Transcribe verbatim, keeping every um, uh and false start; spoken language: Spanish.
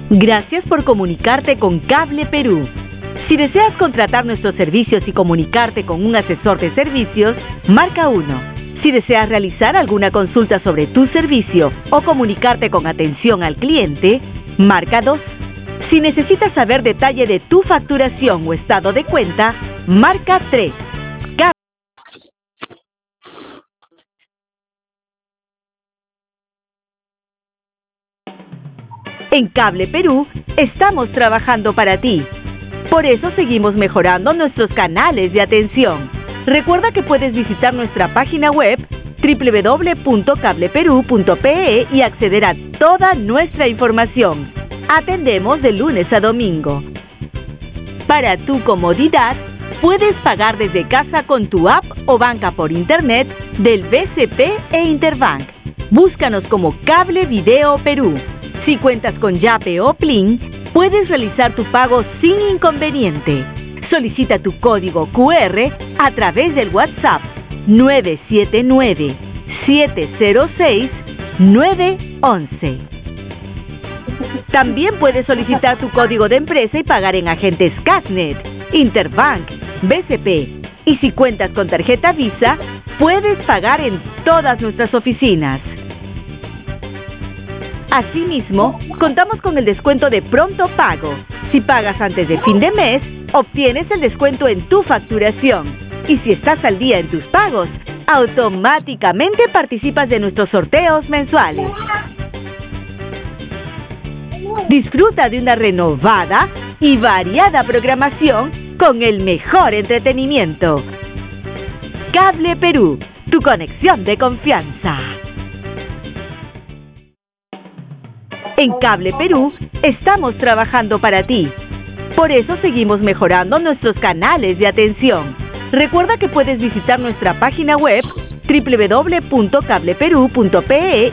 Gracias por comunicarte con Cable Perú. Si deseas contratar nuestros servicios y comunicarte con un asesor de servicios, marca uno. Si deseas realizar alguna consulta sobre tu servicio o comunicarte con atención al cliente, marca dos. Si necesitas saber detalle de tu facturación o estado de cuenta, marca tres. En Cable Perú, estamos trabajando para ti. Por eso seguimos mejorando nuestros canales de atención. Recuerda que puedes visitar nuestra página web doble u doble u doble u punto cable perú punto pe e y acceder a toda nuestra información. Atendemos de lunes a domingo. Para tu comodidad, puedes pagar desde casa con tu app o banca por internet del B C P e Interbank. Búscanos como Cable Video Perú. Si cuentas con Yape o Plin, puedes realizar tu pago sin inconveniente. Solicita tu código cu erre a través del WhatsApp nueve siete nueve, siete cero seis, nueve once. También puedes solicitar tu código de empresa y pagar en agentes Casnet, Interbank, B C P. Y si cuentas con tarjeta Visa, puedes pagar en todas nuestras oficinas. Asimismo, contamos con el descuento de pronto pago. Si pagas antes de fin de mes, obtienes el descuento en tu facturación. Y si estás al día en tus pagos, automáticamente participas de nuestros sorteos mensuales. Disfruta de una renovada y variada programación con el mejor entretenimiento. Cable Perú, tu conexión de confianza. En Cable Perú, estamos trabajando para ti. Por eso seguimos mejorando nuestros canales de atención. Recuerda que puedes visitar nuestra página web doble u doble u doble u punto cable perú punto pe e